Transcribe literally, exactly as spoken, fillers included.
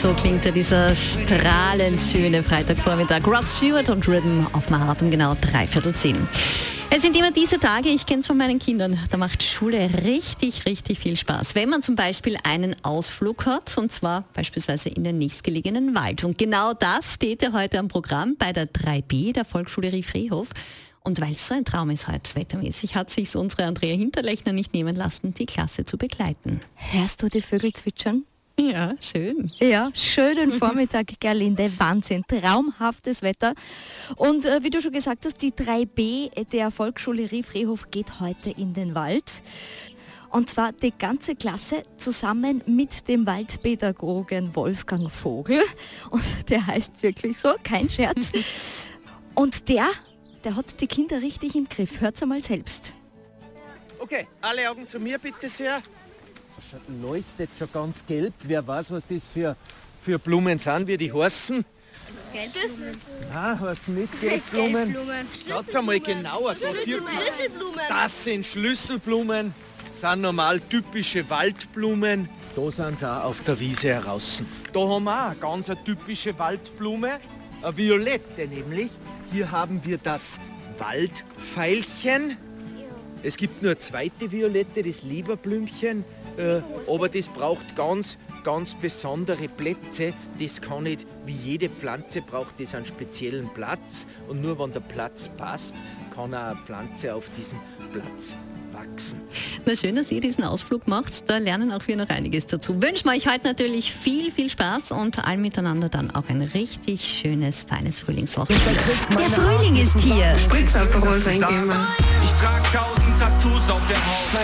So klingt ja dieser strahlend schöne Freitagvormittag. Rod Stewart und Rhythm of My Heart um genau dreiviertel zehn. Es sind immer diese Tage, ich kenne es von meinen Kindern, da macht Schule richtig, richtig viel Spaß. Wenn man zum Beispiel einen Ausflug hat, und zwar beispielsweise in den nächstgelegenen Wald. Und genau das steht ja heute am Programm bei der drei B der Volksschule Riefrehof. Und weil es so ein Traum ist heute wettermäßig, hat sich unsere Andrea Hinterlechner nicht nehmen lassen, die Klasse zu begleiten. Hörst du die Vögel zwitschern? Ja, schön. Ja, schönen Vormittag, Gerlinde. Wahnsinn, traumhaftes Wetter. Und äh, wie du schon gesagt hast, die drei B der Volksschule Riefrehof geht heute in den Wald. Und zwar die ganze Klasse zusammen mit dem Waldpädagogen Wolfgang Vogel. Und der heißt wirklich so, kein Scherz. Und der, der hat die Kinder richtig im Griff. Hört's einmal selbst. Okay, alle Augen zu mir bitte sehr. Leuchtet schon ganz gelb. Wer weiß, was das für, für Blumen sind, wie die heißen? Gelbblumen. Nein, heißen nicht Gelbblumen. Gelbblumen. Schaut einmal genauer. Da sieht man, Schlüsselblumen. das sind Schlüsselblumen, sind normal typische Waldblumen. Da sind sie auch auf der Wiese heraus. Da haben wir auch eine ganz eine typische Waldblume, eine violette nämlich. Hier haben wir das Waldveilchen. Es gibt nur eine zweite Violette, das Lieberblümchen. Äh, aber das braucht ganz, ganz besondere Plätze. Das kann nicht, wie jede Pflanze braucht das einen speziellen Platz. Und nur wenn der Platz passt, kann auch eine Pflanze auf diesem Platz wachsen. Na schön, dass ihr diesen Ausflug macht. Da lernen auch wir noch einiges dazu. Wünschen wir euch heute natürlich viel, viel Spaß und allen miteinander dann auch ein richtig schönes, feines Frühlingswochenende. Der Frühling ist hier. Spritzaperol sein Thema. Ich trag tausend Tattoos auf der Haut.